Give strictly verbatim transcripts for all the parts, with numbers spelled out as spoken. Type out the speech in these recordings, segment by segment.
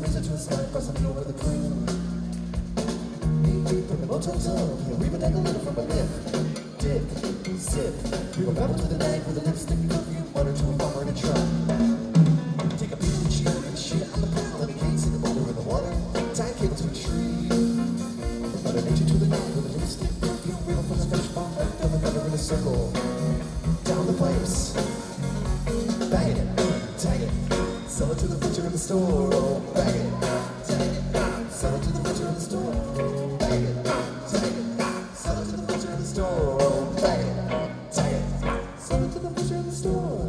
freezer to a sky, cross me over the clean. Eight feet from the motel tub, yeah, we would take a little from a nip. Dip, sip, we would babble to the night with a lipstick perfume, water to a farmer in a truck. Take a piece of cheese and shit on the pile, and a case in the boulder in the water. Tie a cable to a tree. Mother nature to the night with a lipstick perfume, wheel from the fish pond, down the gutter in a circle. Down the pipes. Bag it, tag it, sell it to the butcher in the store. Oh, bag it, tag it, sell it to the butcher in the store. Bag it, tag it, sell it to the butcher in the store. Oh, bag it, tag it, sell it to the butcher in the store.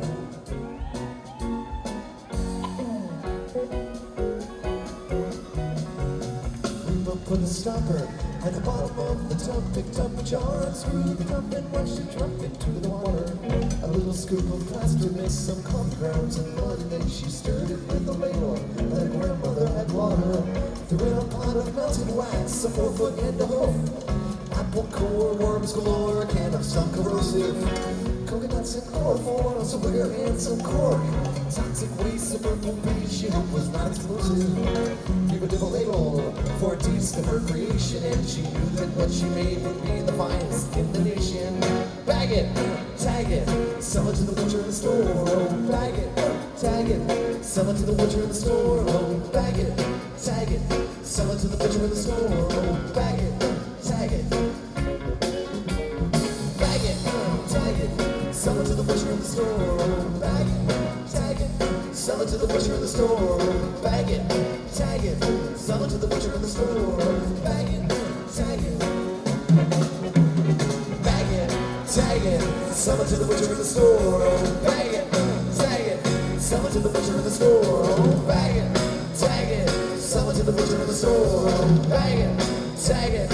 We up put a stopper at the bottom of the tub, picked up a jar and screwed it up and rushed it drunk into the water. A little scoop of plaster mixed some coffee grounds and mud, and then she stirred it with a ladle that her grandmother had bought her. Threw in a pot of melted wax, a four foot and a hoof, apple core, worms galore, a can of some corrosive, coconuts and chloroform, some wicker and some cork, toxic waste, a purple bead she hoped was not explosive. Give a double label for a taste of her creation, and she knew that what she made would be the finest in the nation. Bag it, tag it, sell it to the butcher in the store. Oh, bag it, tag it, sell it to the butcher in the store. Oh, bag it, tag it, sell it to the butcher in the store. Oh, bag it, tag it, bag it, tag it, sell it to the butcher in the store. Oh, bag it, tag it, sell it to the butcher in the store. Oh, bag it, tag it, sell it to the butcher in the store. Oh, bag it, tag it, bag it, tag it, sell it to the butcher in the store. Oh, bag it, tag it, sell it to the butcher in the store. Oh, bag it, tag it, sell it to the butcher in the store. Oh, bag it, tag it.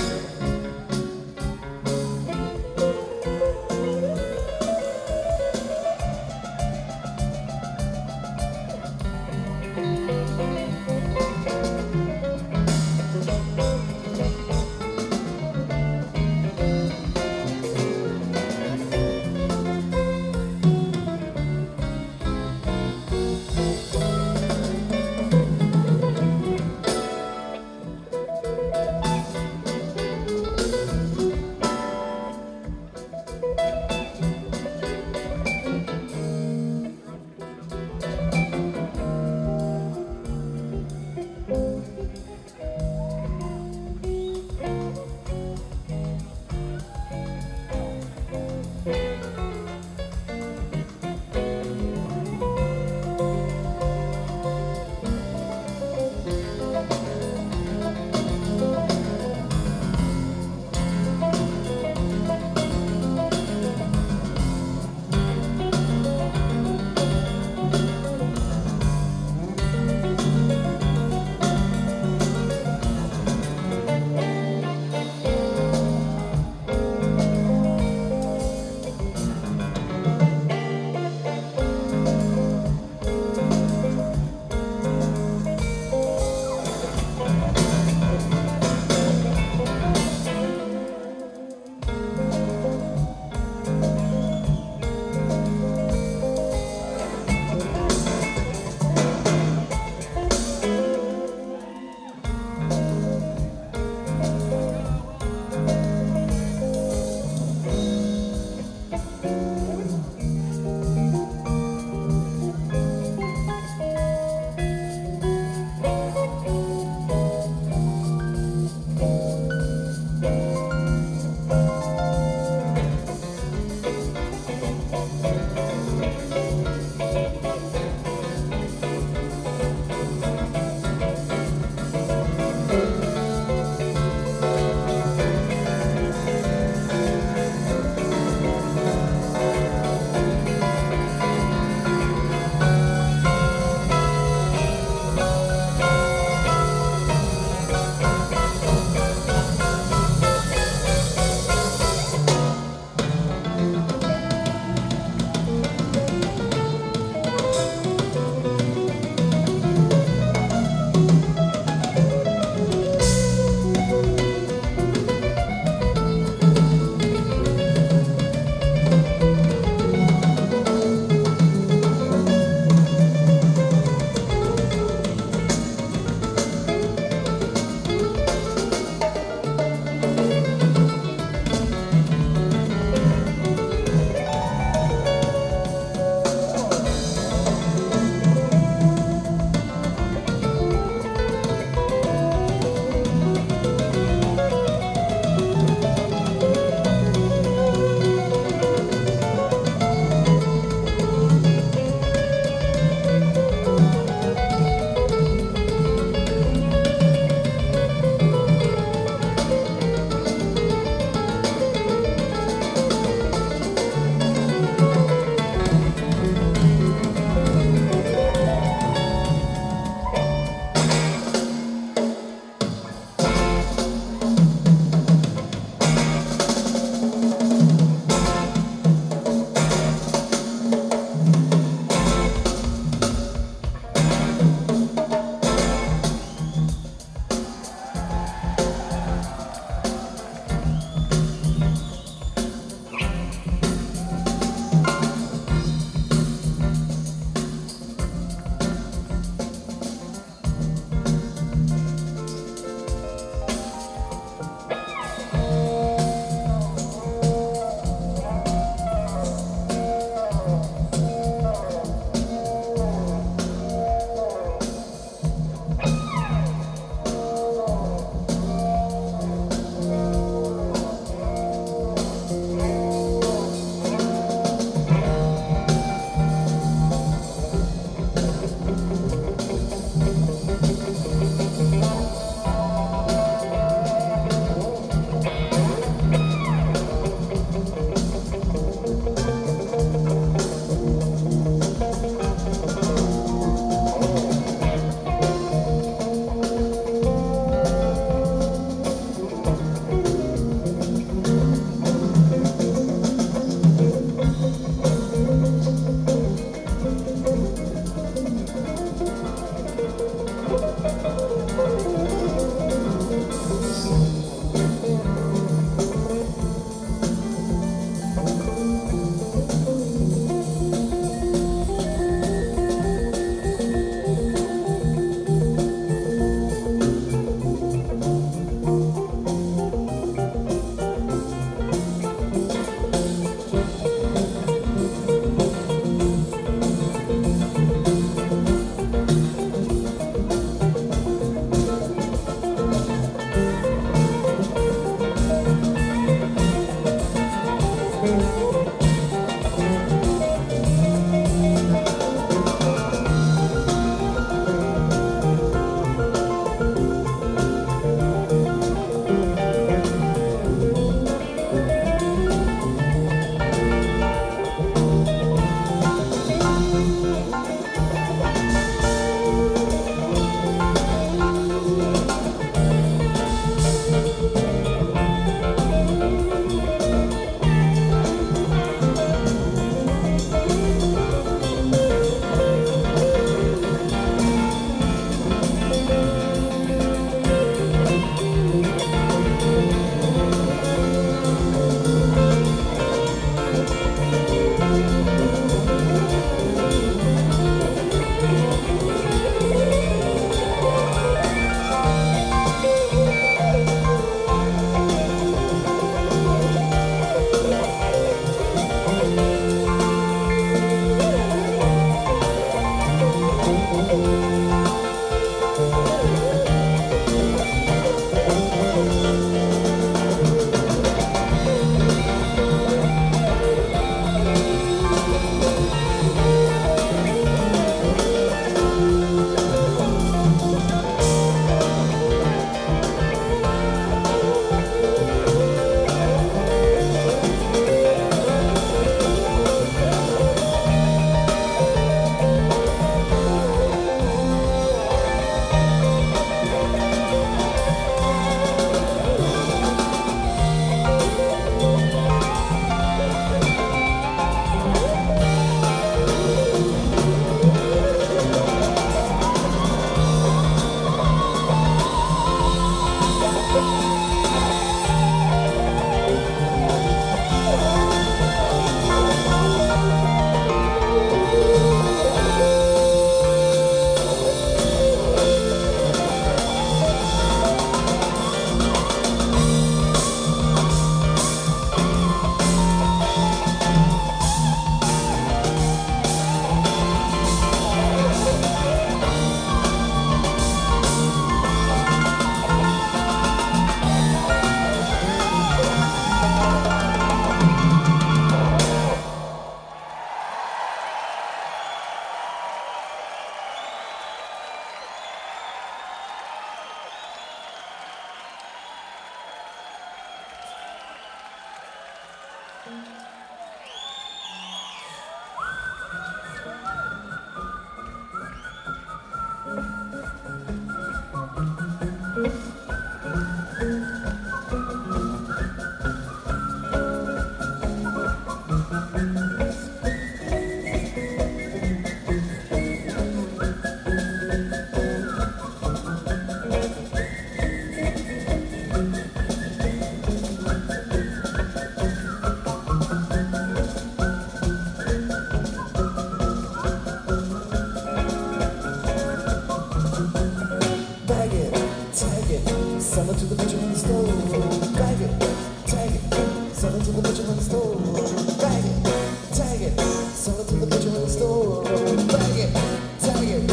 Bag it, tag it, sell it to the butcher in the store. Bag it, tag it, sell it to the butcher in the store. Bag it, tag it, sell it to the butcher in the store. Bag it, tag it,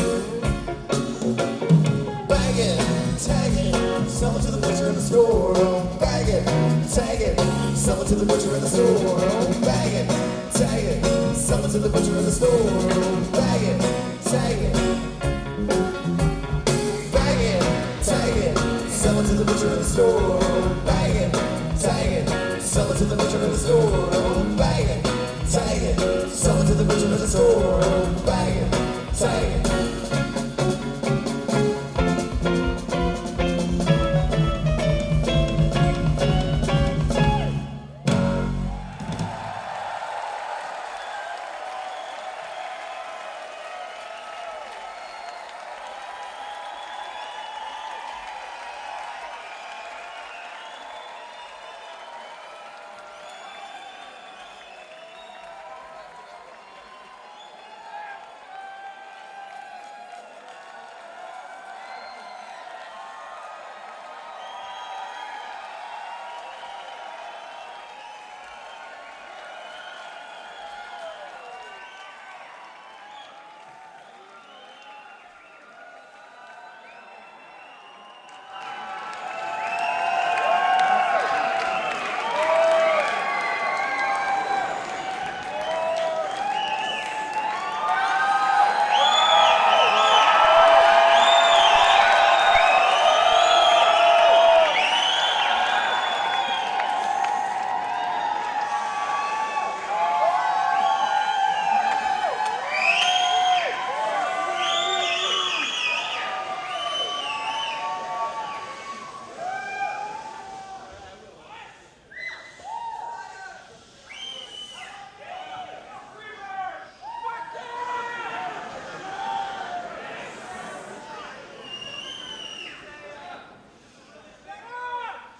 bag it, tag it, sell it to the butcher in the store. Bag it, tag it, sell it to the butcher in the store. Bag it, tag it, sell it to the butcher in the store. Bag it, tag it. Tag it, sell it to the butcher in the store. Bag it, tag it, sell it to the butcher in the store. Bag